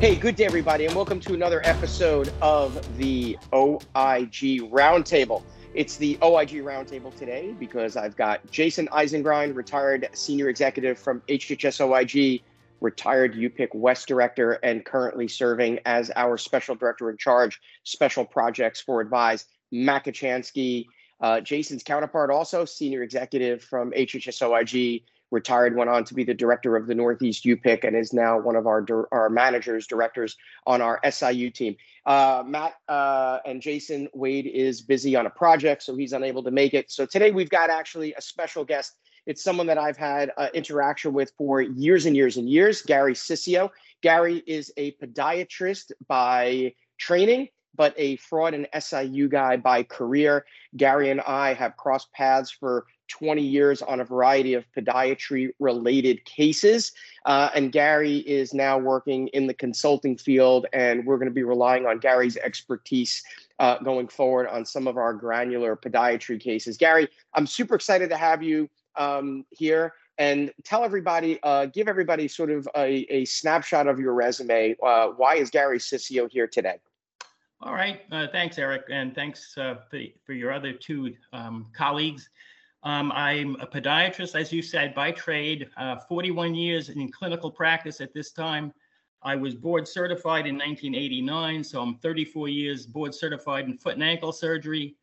Hey, good day, everybody, and welcome to another episode of the OIG Roundtable. It's the OIG Roundtable today because I've got Jason Eisengrind, retired senior executive from HHS OIG, retired UPIC West director, and currently serving as our special director in charge, special projects for Advise, Matt Kochanski, Jason's counterpart, also senior executive from HHS OIG, retired, went on to be the director of the Northeast UPIC, and is now one of our managers, directors on our SIU team. Matt and Jason, Wade is busy on a project, so he's unable to make it. So today we've got actually a special guest. It's someone that I've had interaction with for years and years and years, Gary Siscio. Gary is a podiatrist by training, but a fraud and SIU guy by career. Gary and I have crossed paths for 20 years on a variety of podiatry-related cases. And Gary is now working in the consulting field, and we're going to be relying on Gary's expertise going forward on some of our granular podiatry cases. Gary, I'm super excited to have you here. And tell everybody, give everybody sort of a snapshot of your resume. Why is Gary Siscio here today? All right. Thanks, Eric. And thanks for your other two colleagues. I'm a podiatrist, as you said, by trade, 41 years in clinical practice at this time. I was board certified in 1989, so I'm 34 years board certified in foot and ankle surgery.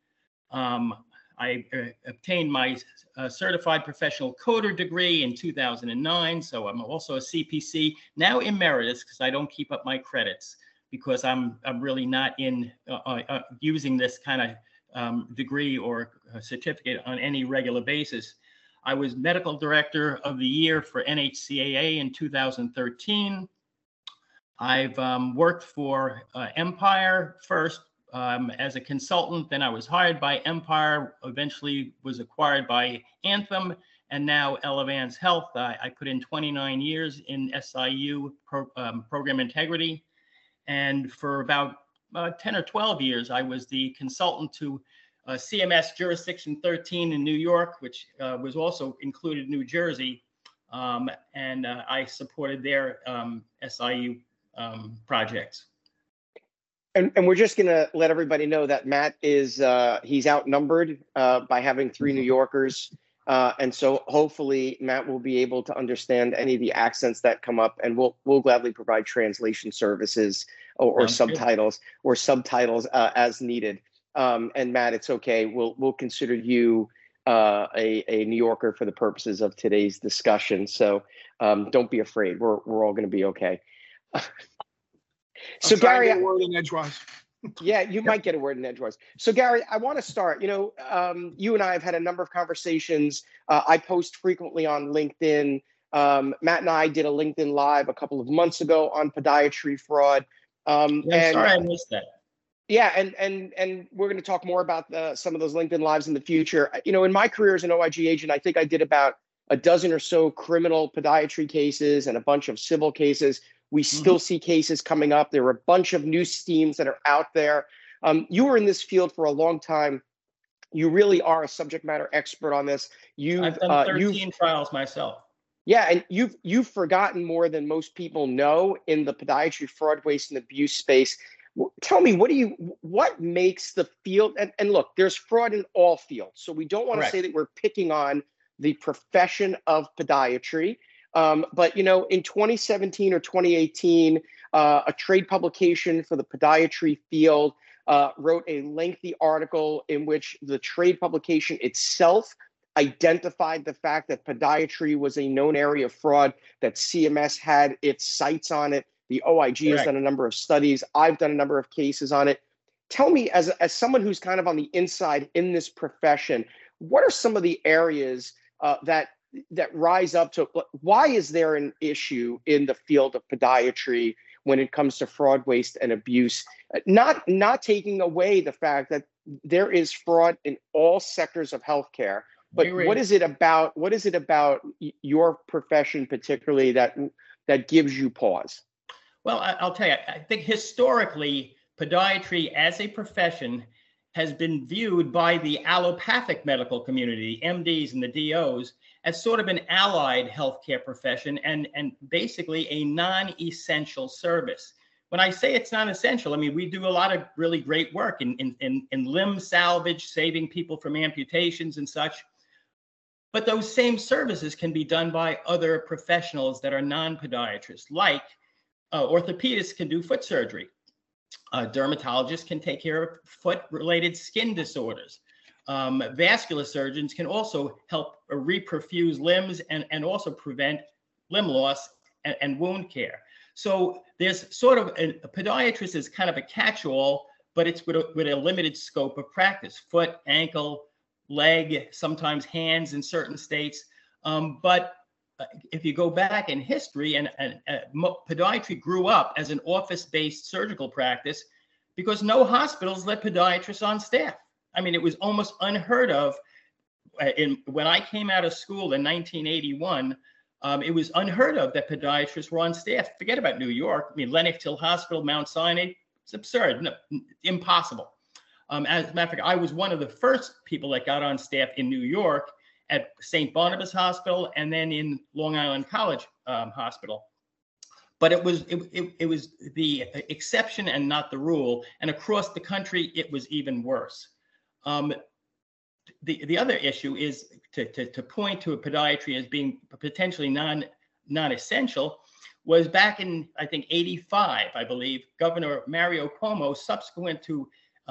I obtained my certified professional coder degree in 2009, so I'm also a CPC, now emeritus because I don't keep up my credits because I'm really not in using this kind of degree or certificate on any regular basis. I was medical director of the year for NHCAA in 2013. I've worked for Empire first as a consultant, then I was hired by Empire, eventually was acquired by Anthem, and now Elevance Health. I put in 29 years in SIU program integrity. And for about 10 or 12 years, I was the consultant to CMS Jurisdiction 13 in New York, which was also included New Jersey. And I supported their SIU projects. And we're just going to let everybody know that Matt is, he's outnumbered by having three New Yorkers. And so hopefully Matt will be able to understand any of the accents that come up, and we'll gladly provide translation services or subtitles as needed. And Matt, it's okay. We'll consider you a New Yorker for the purposes of today's discussion. So don't be afraid. We're all going to be okay. So Gary, get a word in edgewise. Yeah, you might get a word in edgewise. So Gary, I want to start. You and I have had a number of conversations. I post frequently on LinkedIn. Matt and I did a LinkedIn Live a couple of months ago on podiatry fraud. Sorry, I missed that. Yeah, and we're going to talk more about some of those LinkedIn Lives in the future. In my career as an OIG agent, I think I did about a dozen or so criminal podiatry cases and a bunch of civil cases. We still see cases coming up. There are a bunch of new schemes that are out there. You were in this field for a long time. You really are a subject matter expert on this. I've done 13 trials myself. Yeah, and you've forgotten more than most people know in the podiatry fraud, waste, and abuse space. Tell me, what makes the field, and look, there's fraud in all fields. So we don't want to say that we're picking on the profession of podiatry. But, in 2017 or 2018, a trade publication for the podiatry field wrote a lengthy article in which the trade publication itself identified the fact that podiatry was a known area of fraud, that CMS had its sights on it. The OIG has done a number of studies. I've done a number of cases on it. Tell me, as someone who's kind of on the inside in this profession, what are some of the areas that rise up to, why is there an issue in the field of podiatry when it comes to fraud, waste, and abuse? Not taking away the fact that there is fraud in all sectors of healthcare, but what is it about your profession particularly that gives you pause? Well, I'll tell you, I think historically, podiatry as a profession has been viewed by the allopathic medical community, MDs and the DOs, as sort of an allied healthcare profession and basically a non-essential service. when I say it's not essential, I mean, we do a lot of really great work in limb salvage, saving people from amputations and such. But those same services can be done by other professionals that are non-podiatrists, like orthopedists can do foot surgery. Dermatologists can take care of foot-related skin disorders. Vascular surgeons can also help reperfuse limbs and also prevent limb loss and wound care. So there's sort of a podiatrist is kind of a catch-all, but it's with a limited scope of practice: foot, ankle, leg, sometimes hands in certain states. But if you go back in history, and podiatry grew up as an office-based surgical practice because no hospitals let podiatrists on staff. I mean, it was almost unheard of. When I came out of school in 1981, it was unheard of that podiatrists were on staff. Forget about New York. I mean, Lenox Hill Hospital, Mount Sinai, it's absurd, no, impossible. As a matter of fact, I was one of the first people that got on staff in New York at St. Barnabas Hospital and then in Long Island College Hospital. But it was the exception and not the rule. And across the country, it was even worse. The other issue is to point to a podiatry as being potentially non-essential was back in, I think, 85, I believe, Governor Mario Cuomo, subsequent to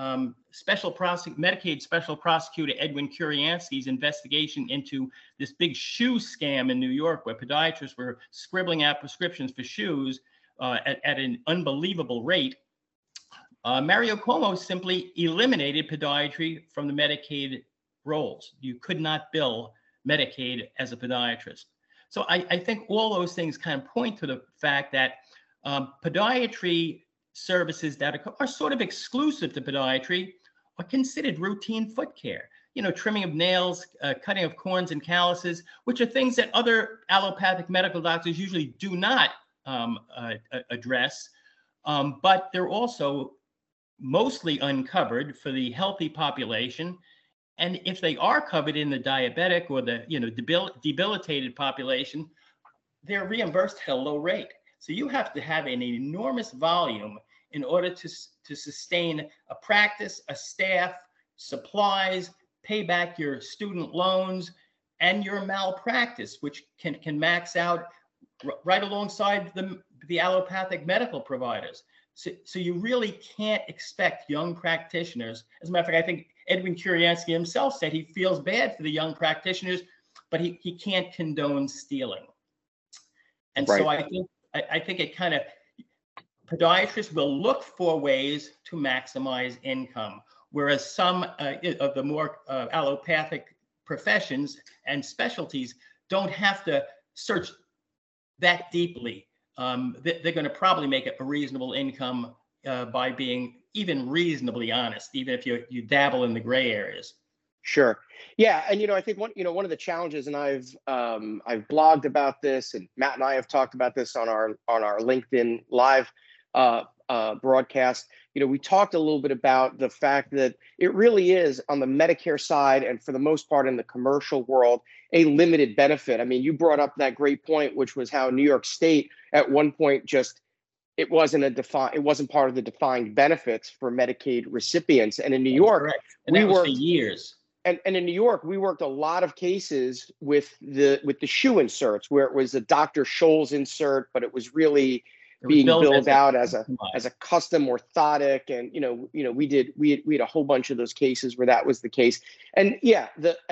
Medicaid Special Prosecutor Edwin Kuryansky's investigation into this big shoe scam in New York, where podiatrists were scribbling out prescriptions for shoes at an unbelievable rate. Mario Cuomo simply eliminated podiatry from the Medicaid rolls. You could not bill Medicaid as a podiatrist. So I think all those things kind of point to the fact that podiatry services that are sort of exclusive to podiatry are considered routine foot care. You know, trimming of nails, cutting of corns and calluses, which are things that other allopathic medical doctors usually do not address, but they're also mostly uncovered for the healthy population. And if they are covered in the diabetic or the debilitated population, they're reimbursed at a low rate. So you have to have an enormous volume in order to sustain a practice, a staff, supplies, pay back your student loans, and your malpractice, which can max out right alongside the allopathic medical providers. So you really can't expect young practitioners. As a matter of fact, I think Edwin Kuryansky himself said he feels bad for the young practitioners, but he can't condone stealing. And right. So I think it kind of, podiatrists will look for ways to maximize income, whereas some of the more allopathic professions and specialties don't have to search that deeply. They're going to probably make a reasonable income by being even reasonably honest, even if you dabble in the gray areas. Sure. Yeah. And, I think one of the challenges, and I've blogged about this, and Matt and I have talked about this on our LinkedIn Live broadcast. We talked a little bit about the fact that it really is on the Medicare side, and for the most part in the commercial world, a limited benefit. I mean, you brought up that great point, which was how New York State at one point it wasn't part of the defined benefits for Medicaid recipients. And in New York, correct. And we worked for years. And in New York, we worked a lot of cases with the shoe inserts, where it was a Dr. Scholl's insert, but it was really being billed out as a custom orthotic. And we had a whole bunch of those cases where that was the case. And yeah,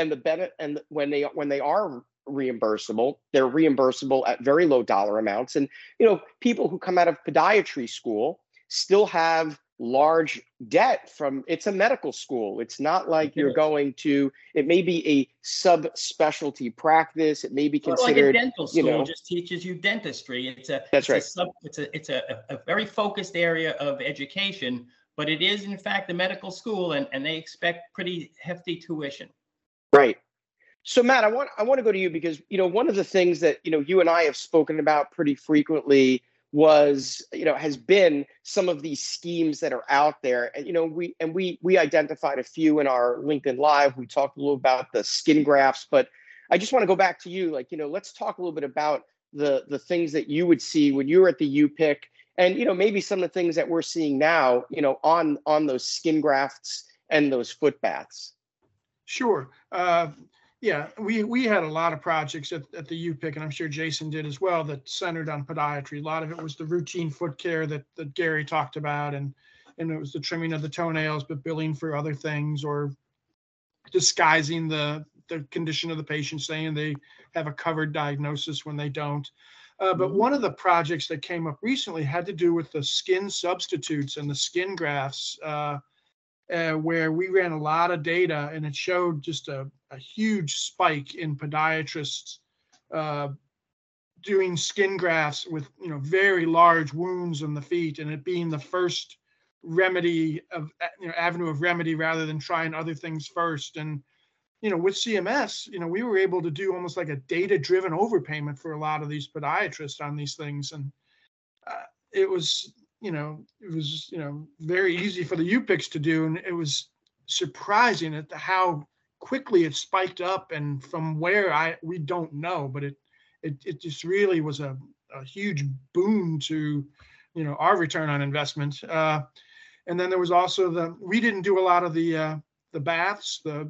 when they are reimbursable, they're reimbursable at very low dollar amounts. And people who come out of podiatry school still have large debt from, it's a medical school. It's not like you're going to, it may be a subspecialty practice. It may be considered, like a dental school just teaches you dentistry. It's a very focused area of education, but it is in fact a medical school, and they expect pretty hefty tuition. Right. So Matt, I want to go to you because, one of the things that, you and I have spoken about pretty frequently has been some of these schemes that are out there. And, we identified a few in our LinkedIn Live. We talked a little about the skin grafts, but I just want to go back to you. Let's talk a little bit about the things that you would see when you were at the UPIC and maybe some of the things that we're seeing now, on those skin grafts and those foot baths. Sure. Yeah, we had a lot of projects at the UPIC, and I'm sure Jason did as well, that centered on podiatry. A lot of it was the routine foot care that Gary talked about, and it was the trimming of the toenails, but billing for other things, or disguising the condition of the patient, saying they have a covered diagnosis when they don't. But one of the projects that came up recently had to do with the skin substitutes and the skin grafts, where we ran a lot of data, and it showed just a huge spike in podiatrists doing skin grafts with very large wounds on the feet, and it being the first remedy of avenue of remedy rather than trying other things first. And with CMS, we were able to do almost like a data-driven overpayment for a lot of these podiatrists on these things, and it was very easy for the UPICs to do, and it was surprising at how quickly it spiked up, and from where we don't know, but it just really was a huge boon to our return on investment. And then there was also we didn't do a lot of the baths, the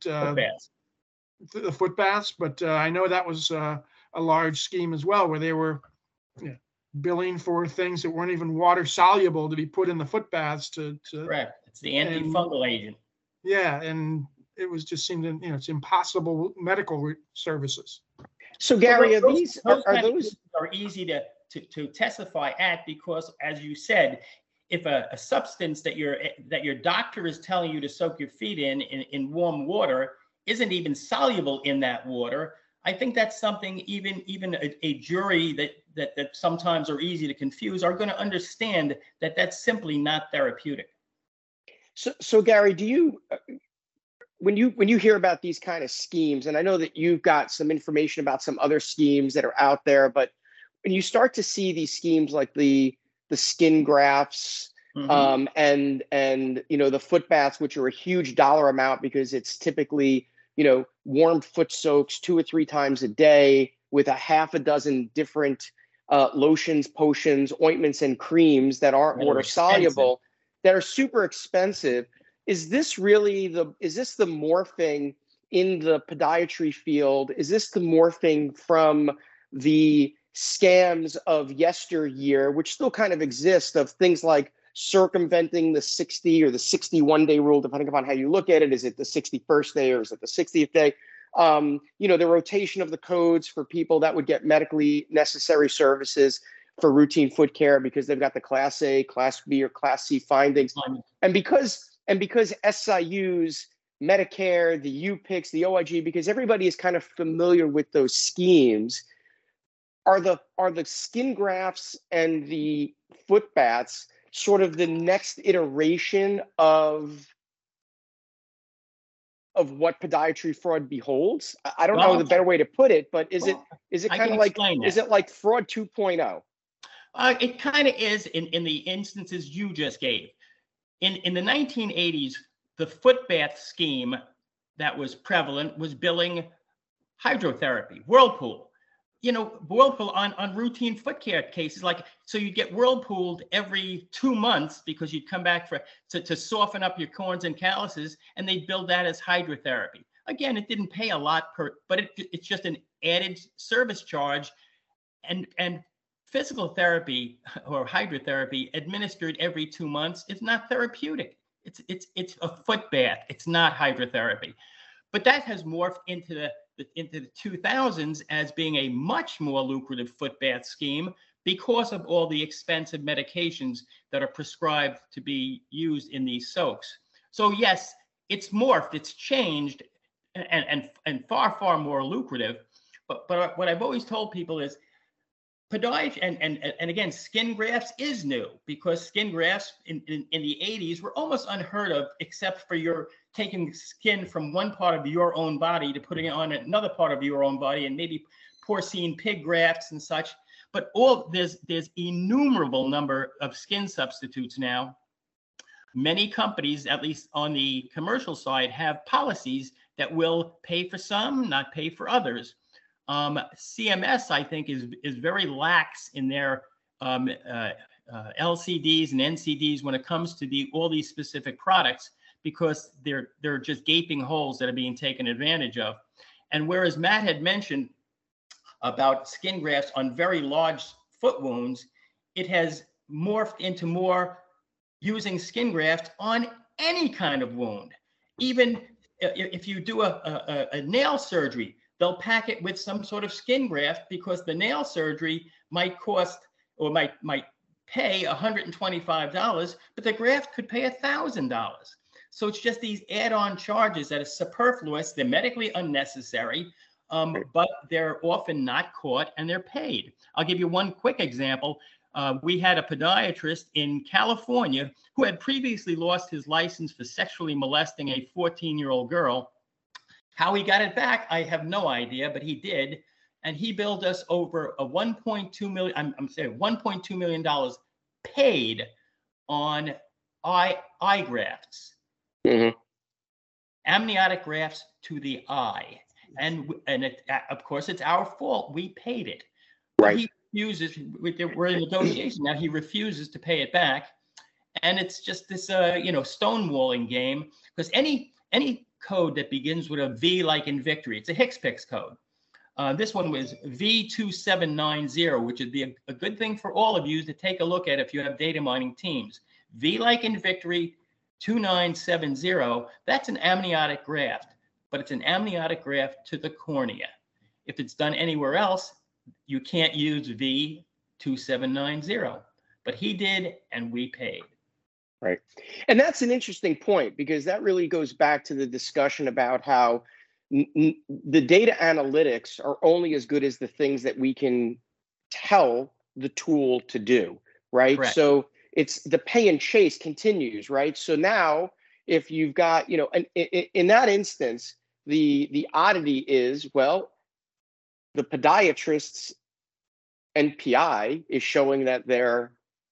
foot baths, but I know that was a large scheme as well, where they were billing for things that weren't even water soluble to be put in the foot baths to Correct. It's the antifungal agent. Yeah, and it was just seemed it's impossible medical services. So Gary, are those easy to testify at, because as you said, if a substance that your doctor is telling you to soak your feet in warm water isn't even soluble in that water, I think that's something even a jury that sometimes are easy to confuse are going to understand that that's simply not therapeutic. So Gary, do you, when you hear about these kind of schemes, and I know that you've got some information about some other schemes that are out there, but when you start to see these schemes like the skin grafts, and the foot baths, which are a huge dollar amount because it's typically warm foot soaks 2 or 3 times a day with a half a dozen different lotions, potions, ointments, and creams that aren't water soluble, that are super expensive. Is this the morphing in the podiatry field? Is this the morphing from the scams of yesteryear, which still kind of exist, of things like circumventing the 60 or the 61-day rule, depending upon how you look at it? Is it the 61st day or is it the 60th day? The rotation of the codes for people that would get medically necessary services for routine foot care because they've got the Class A, Class B, or Class C findings. And because SIUs, Medicare, the UPICs, the OIG, because everybody is kind of familiar with those schemes, are the skin grafts and the foot baths sort of the next iteration of what podiatry fraud beholds? I don't know the better way to put it, but is it kind of like, is it like fraud 2.0? It kind of is in the instances you just gave. In the 1980s, the foot bath scheme that was prevalent was billing hydrotherapy, Whirlpool. Whirlpool on routine foot care cases, so you get Whirlpooled every 2 months because you'd come back to soften up your corns and calluses, and they billed that as hydrotherapy. Again, it didn't pay a lot but it's just an added service charge, and physical therapy or hydrotherapy administered every 2 months is not therapeutic. It's a foot bath. It's not hydrotherapy. But that has morphed into the 2000s as being a much more lucrative foot bath scheme because of all the expensive medications that are prescribed to be used in these soaks. So yes, it's morphed, it's changed, and far, far more lucrative. But what I've always told people is podiatry and again, skin grafts is new, because skin grafts in the 80s were almost unheard of, except for your taking skin from one part of your own body to putting it on another part of your own body, and maybe porcine pig grafts and such. But there's innumerable number of skin substitutes now. Many companies, at least on the commercial side, have policies that will pay for some, not pay for others. CMS, I think, is very lax in their LCDs and NCDs when it comes to all these specific products, because they're just gaping holes that are being taken advantage of. And whereas Matt had mentioned about skin grafts on very large foot wounds, it has morphed into more using skin grafts on any kind of wound. Even if you do a nail surgery, they'll pack it with some sort of skin graft, because the nail surgery might cost or might pay $125, but the graft could pay $1,000. So it's just these add-on charges that are superfluous. They're medically unnecessary, but they're often not caught and they're paid. I'll give you one quick example. We had a podiatrist in California who had previously lost his license for sexually molesting a 14-year-old girl. How he got it back, I have no idea, but he did. And he billed us over a $1.2 million paid on eye grafts. Mm-hmm. Amniotic grafts to the eye. And of course, it's our fault. We paid it. Right. He refuses. We're in negotiation now. He refuses to pay it back. And it's just this, stonewalling game, because any code that begins with a V, like in victory, it's a HCPCS code. This one was V2790, which would be a good thing for all of you to take a look at if you have data mining teams. V like in victory 2970, that's an amniotic graft, but it's an amniotic graft to the cornea. If it's done anywhere else, you can't use V2790, but he did, and we paid. Right. And that's an interesting point, because that really goes back to the discussion about how the data analytics are only as good as the things that we can tell the tool to do, right? Correct. So it's the pay and chase continues, right? So now if you've got, in that instance, the oddity is, well, the podiatrist's NPI is showing that their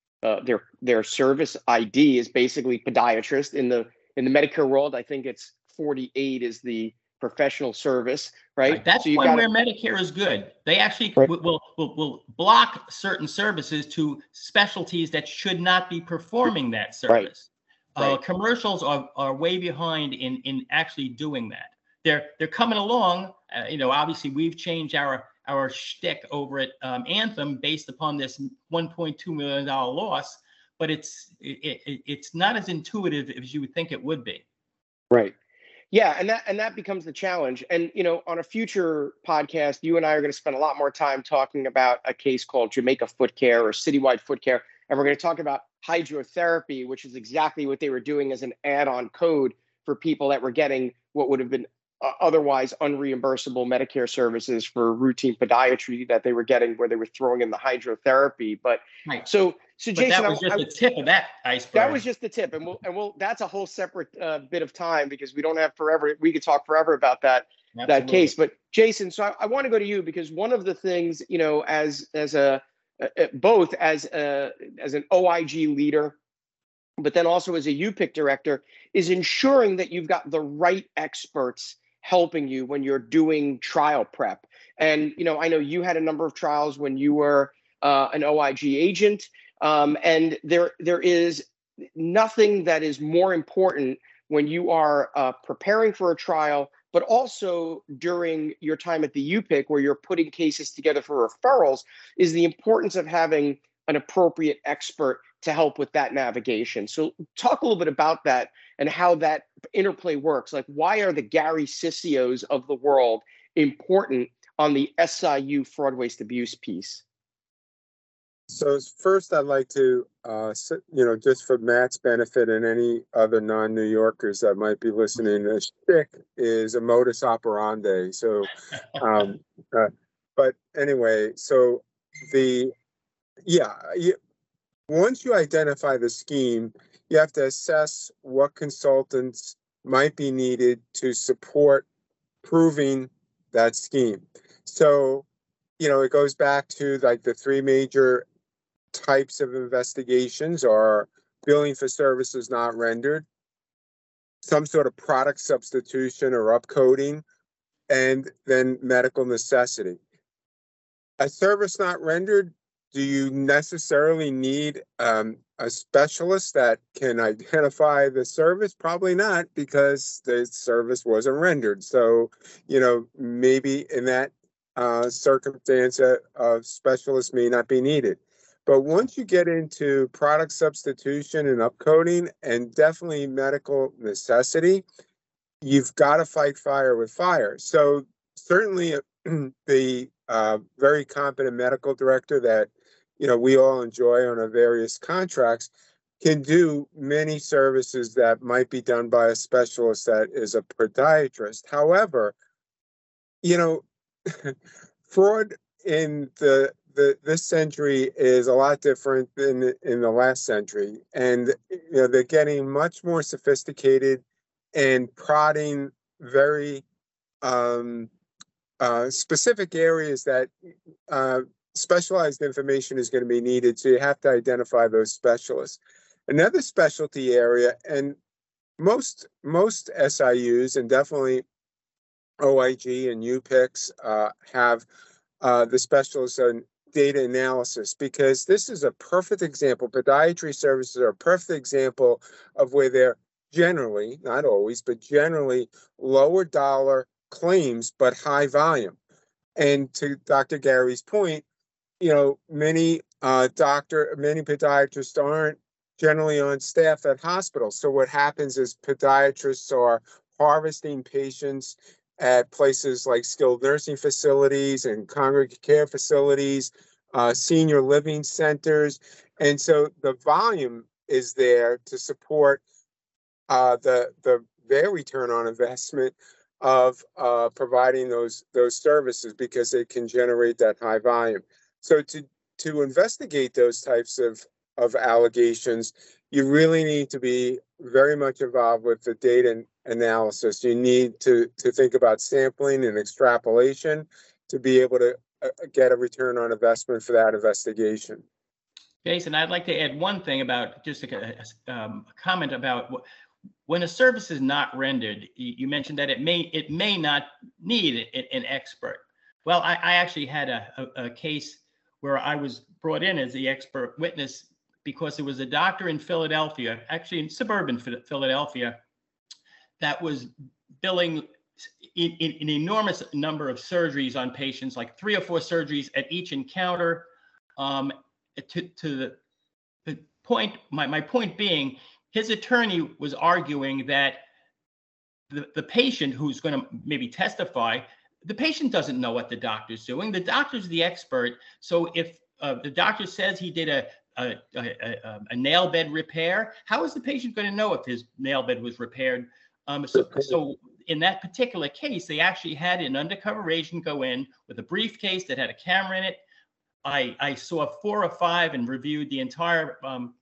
service ID is basically podiatrist. In the Medicare world, I think it's 48 is the professional service, right? That's so where Medicare is good. They actually will block certain services to specialties that should not be performing that service. Right. Commercials are way behind in actually doing that. They're coming along. Obviously we've changed our shtick over at Anthem based upon this $1.2 million loss, but it's not as intuitive as you would think it would be. Right. Yeah, and that becomes the challenge. And on a future podcast, you and I are going to spend a lot more time talking about a case called Jamaica Foot Care or Citywide Foot Care, and we're going to talk about hydrotherapy, which is exactly what they were doing as an add-on code for people that were getting what would have been otherwise unreimbursable Medicare services for routine podiatry that they were getting, where they were throwing in the hydrotherapy. But right. So Jason, that was just the tip of that iceberg. That was just the tip, and we'll that's a whole separate bit of time, because we don't have forever. We could talk forever about that case. But Jason, so I want to go to you, because one of the things, as an OIG leader, but then also as a UPIC director, is ensuring that you've got the right experts helping you when you're doing trial prep. And, I know you had a number of trials when you were an OIG agent, and there is nothing that is more important when you are preparing for a trial, but also during your time at the UPIC, where you're putting cases together for referrals, is the importance of having an appropriate expert to help with that navigation. So talk a little bit about that and how that interplay works. Like, why are the Gary Sicios of the world important on the SIU fraud, waste, abuse piece? So first, I'd like to, just for Matt's benefit and any other non-New Yorkers that might be listening, a shtick is a modus operandi. So, but anyway, so once you identify the scheme, you have to assess what consultants might be needed to support proving that scheme. So, it goes back to like the three major types of investigations are billing for services not rendered, some sort of product substitution or upcoding, and then medical necessity. A service not rendered do you necessarily need a specialist that can identify the service? Probably not, because the service wasn't rendered. So, maybe in that circumstance, a specialist may not be needed. But once you get into product substitution and upcoding, and definitely medical necessity, you've got to fight fire with fire. So certainly the very competent medical director that we all enjoy on our various contracts can do many services that might be done by a specialist that is a podiatrist. However, fraud in this century is a lot different than in the last century, and they're getting much more sophisticated and prodding very specific areas that specialized information is going to be needed. So you have to identify those specialists. Another specialty area, and most SIUs and definitely OIG and UPICs have the specialists on data analysis, because this is a perfect example. Podiatry services are a perfect example of where they're generally, not always, but generally lower dollar claims, but high volume. And to Dr. Gary's point, many podiatrists aren't generally on staff at hospitals. So what happens is podiatrists are harvesting patients at places like skilled nursing facilities and congregate care facilities, senior living centers. And so the volume is there to support their return on investment of providing those services, because they can generate that high volume. So to investigate those types of allegations, you really need to be very much involved with the data analysis. You need to think about sampling and extrapolation to be able to get a return on investment for that investigation. Jason, I'd like to add one thing about just a comment about when a service is not rendered. You mentioned that it may not need an expert. Well, I actually had a case where I was brought in as the expert witness because there was a doctor in Philadelphia, actually in suburban Philadelphia, that was billing in an enormous number of surgeries on patients, like 3 or 4 surgeries at each encounter. To the point, my point being, his attorney was arguing that the patient who's going to maybe testify, the patient doesn't know what the doctor's doing. The doctor's the expert. So if the doctor says he did a nail bed repair, how is the patient going to know if his nail bed was repaired? So in that particular case, they actually had an undercover agent go in with a briefcase that had a camera in it. I saw 4 or 5 and reviewed the entire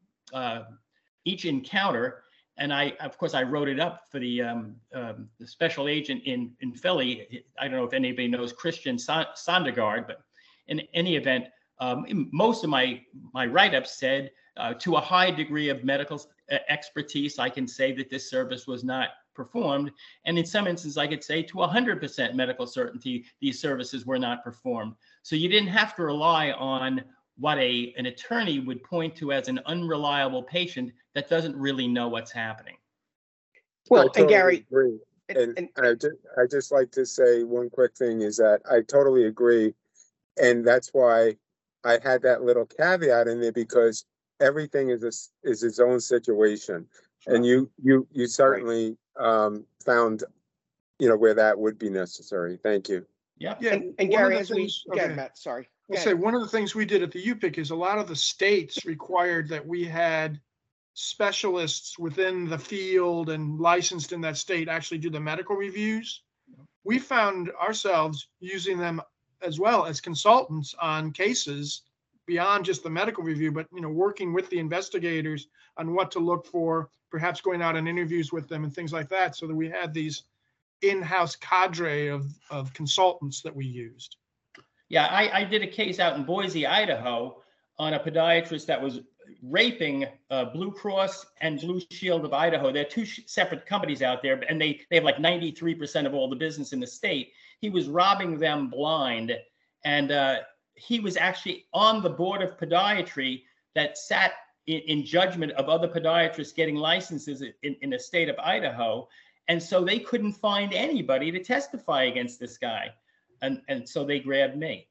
each encounter, and of course I wrote it up for the special agent in Philly. I don't know if anybody knows Christian Sondergaard, but in any event, most of my write-ups said to a high degree of medical expertise, I can say that this service was not performed, and in some instances I could say to 100% medical certainty these services were not performed. So you didn't have to rely on what an attorney would point to as an unreliable patient that doesn't really know what's happening. Well, totally and Gary, agree. And I just like to say one quick thing is that I totally agree, and that's why I had that little caveat in there, because everything is its own situation, and you certainly found where that would be necessary. Thank you. Yeah. and Gary, as we again, Matt, sorry. I'll say one of the things we did at the UPIC is a lot of the states required that we had specialists within the field and licensed in that state actually do the medical reviews. We found ourselves using them as well as consultants on cases beyond just the medical review, but working with the investigators on what to look for, perhaps going out on interviews with them and things like that, so that we had these in-house cadre of consultants that we used. Yeah, I did a case out in Boise, Idaho, on a podiatrist that was raping Blue Cross and Blue Shield of Idaho. They're 2 separate companies out there, and they have like 93% of all the business in the state. He was robbing them blind, and he was actually on the board of podiatry that sat in judgment of other podiatrists getting licenses in the state of Idaho. And so they couldn't find anybody to testify against this guy. And so they grabbed me.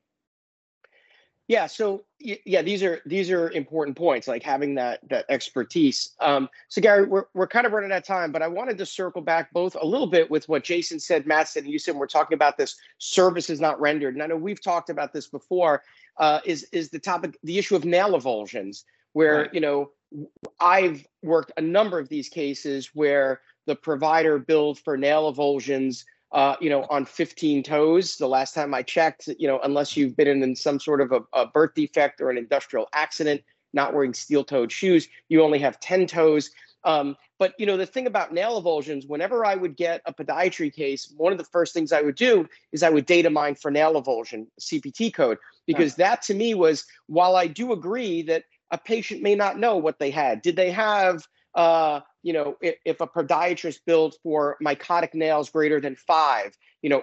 Yeah. So yeah, these are important points, like having that expertise. So Gary, we're kind of running out of time, but I wanted to circle back both a little bit with what Jason said, Matt said, and you said. We're talking about this service is not rendered, and I know we've talked about this before. Is the topic, the issue of nail avulsions, where Right. I've worked a number of these cases where the provider billed for nail avulsions, on 15 toes. The last time I checked, unless you've been in some sort of a birth defect or an industrial accident, not wearing steel-toed shoes, you only have 10 toes. But the thing about nail avulsions, whenever I would get a podiatry case, one of the first things I would do is I would data mine for nail avulsion, CPT code, because that to me was, while I do agree that a patient may not know what they had. Did they have, if a podiatrist billed for mycotic nails greater than 5,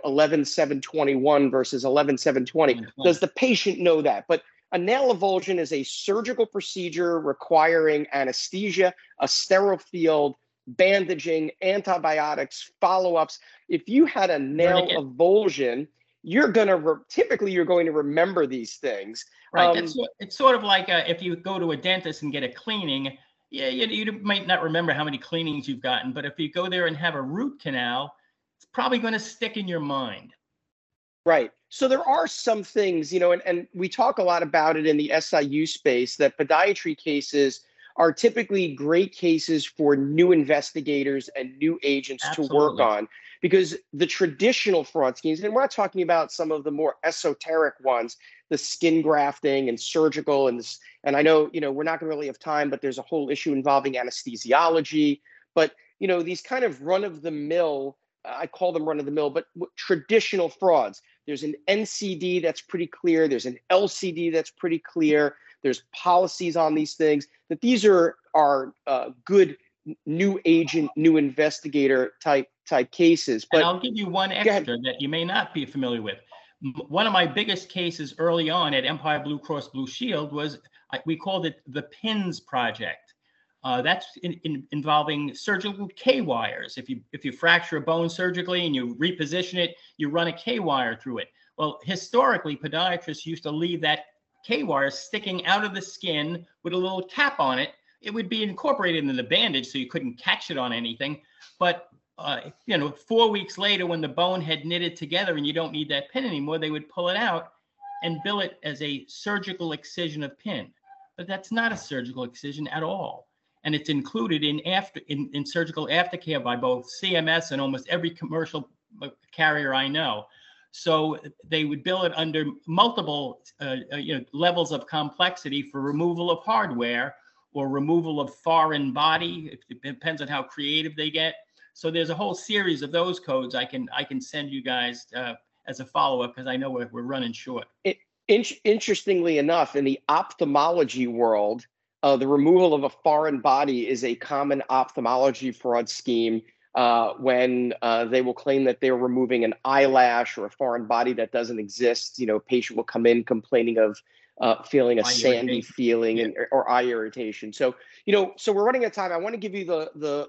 11,721 versus 11,720, does the patient know that? But a nail avulsion is a surgical procedure requiring anesthesia, a sterile field, bandaging, antibiotics, follow-ups. If you had a nail avulsion, typically you're going to remember these things. Right. It's sort of like if you go to a dentist and get a cleaning, you might not remember how many cleanings you've gotten, but if you go there and have a root canal, it's probably going to stick in your mind. Right. So there are some things, and we talk a lot about it in the SIU space, that podiatry cases are typically great cases for new investigators and new agents to work on, because the traditional fraud schemes, and we're not talking about some of the more esoteric ones, the skin grafting and surgical, and I know, we're not going to really have time, but there's a whole issue involving anesthesiology. But, these kind of run-of-the-mill, I call them run-of-the-mill, but traditional frauds. There's an NCD that's pretty clear. There's an LCD that's pretty clear. There's policies on these things, that these are good new agent, new investigator type cases. But and I'll give you one extra that you may not be familiar with. One of my biggest cases early on at Empire Blue Cross Blue Shield was, we called it the PINS project. That's involving surgical K-wires. If you fracture a bone surgically and you reposition it, you run a K-wire through it. Well, historically, podiatrists used to leave that K-wire sticking out of the skin with a little cap on it. It would be incorporated into the bandage, so you couldn't catch it on anything. But 4 weeks later, when the bone had knitted together and you don't need that pin anymore, they would pull it out and bill it as a surgical excision of pin. But that's not a surgical excision at all. And it's included in surgical aftercare by both CMS and almost every commercial carrier I know. So they would bill it under multiple levels of complexity for removal of hardware or removal of foreign body. It depends on how creative they get. So there's a whole series of those codes I can send you guys as a follow-up, because I know we're running short. Interestingly enough, in the ophthalmology world, the removal of a foreign body is a common ophthalmology fraud scheme, when they will claim that they're removing an eyelash or a foreign body that doesn't exist. A patient will come in complaining of feeling a sandy feeling or eye irritation. So, so we're running out of time. I want to give you the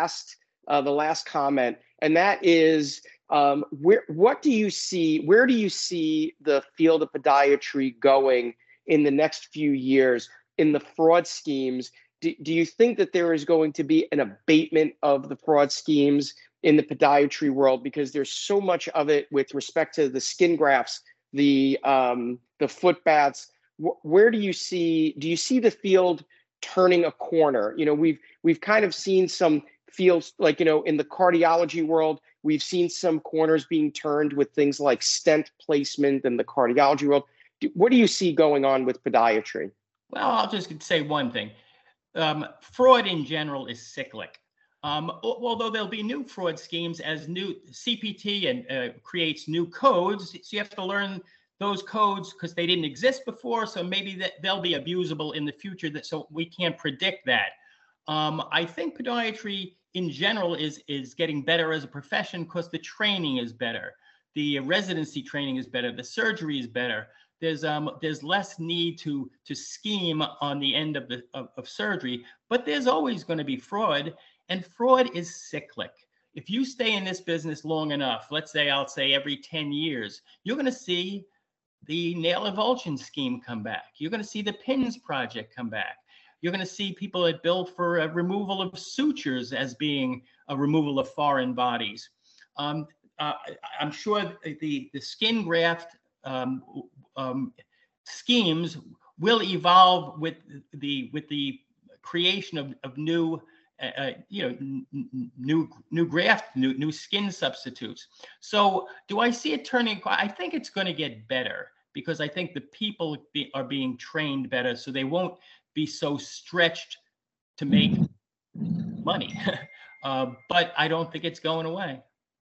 last comment, and that is, where do you see the field of podiatry going in the next few years in the fraud schemes? Do you think that there is going to be an abatement of the fraud schemes in the podiatry world? Because there's so much of it with respect to the skin grafts, the foot baths. Where do you see the field turning a corner? We've kind of seen some fields, like, in the cardiology world, we've seen some corners being turned with things like stent placement in the cardiology world. What do you see going on with podiatry? Well, I'll just say one thing. Fraud in general is cyclic. Although there'll be new fraud schemes as new CPT and creates new codes, so you have to learn those codes because they didn't exist before. So maybe they'll be abusable in the future. So we can't predict that. I think podiatry in general is getting better as a profession because the training is better, the residency training is better, the surgery is better. there's less need to scheme on the end of surgery, but there's always going to be fraud, and fraud is cyclic. If you stay in this business long enough, let's say I'll say every 10 years, you're going to see the nail avulsion scheme come back. You're going to see the PINS project come back. You're going to see people that bill for a removal of sutures as being a removal of foreign bodies. I'm sure the skin graft schemes will evolve with the creation of new new graft, new skin substitutes. So do I see it turning? I think it's going to get better, because I think the people are being trained better, so they won't be so stretched to make money. But I don't think it's going away.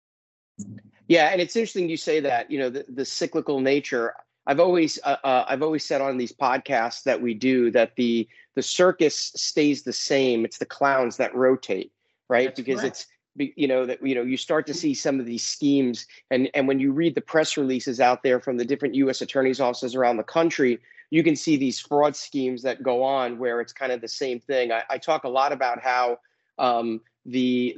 Yeah, and it's interesting you say that, the cyclical nature. I've always said on these podcasts that we do that the circus stays the same. It's the clowns that rotate, right? That's because correct. it's you start to see some of these schemes, and when you read the press releases out there from the different U.S. attorneys' offices around the country, you can see these fraud schemes that go on where it's kind of the same thing. I talk a lot about how the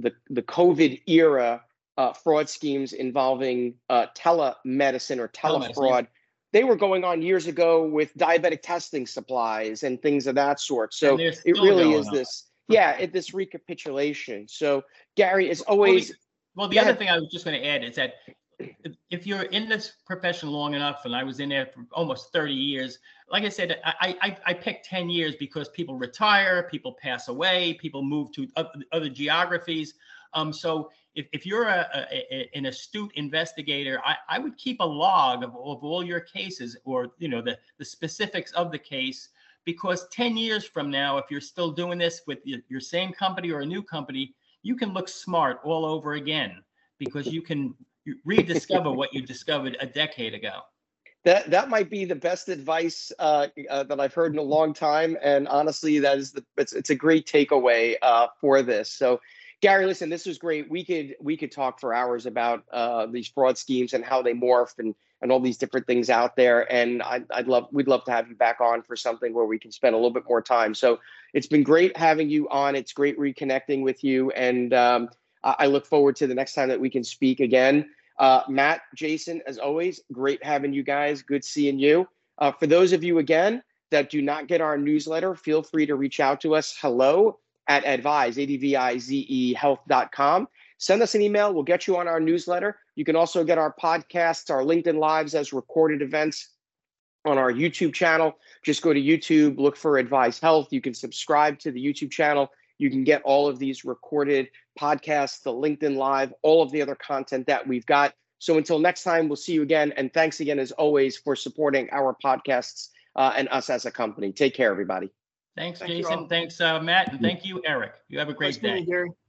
COVID era fraud schemes involving telemedicine or telefraud, they were going on years ago with diabetic testing supplies and things of that sort. So it really is this recapitulation. So Gary, as always. Well, the other thing I was just going to add is that if you're in this profession long enough, and I was in there for almost 30 years, like I said, I picked 10 years because people retire, people pass away, people move to other geographies. So if you're an astute investigator, I would keep a log of all your cases, or the specifics of the case, because 10 years from now, if you're still doing this with your same company or a new company, you can look smart all over again, because you can rediscover what you discovered a decade ago. That might be the best advice that I've heard in a long time, and honestly, it's a great takeaway for this. So, Gary, listen, this was great. We could talk for hours about these fraud schemes and how they morph and all these different things out there. And we'd love to have you back on for something where we can spend a little bit more time. So it's been great having you on. It's great reconnecting with you, and I look forward to the next time that we can speak again. Matt, Jason, as always, great having you guys. Good seeing you. For those of you, again, that do not get our newsletter, feel free to reach out to us. hello@advize, ADVIZE health.com. Send us an email. We'll get you on our newsletter. You can also get our podcasts, our LinkedIn Lives as recorded events on our YouTube channel. Just go to YouTube, look for Advize Health. You can subscribe to the YouTube channel. You can get all of these recorded podcasts, the LinkedIn Live, all of the other content that we've got. So until next time, we'll see you again. And thanks again, as always, for supporting our podcasts and us as a company. Take care, everybody. Thanks, Jason. Thanks, Matt. And thank you, Eric. You have a great day. Gary.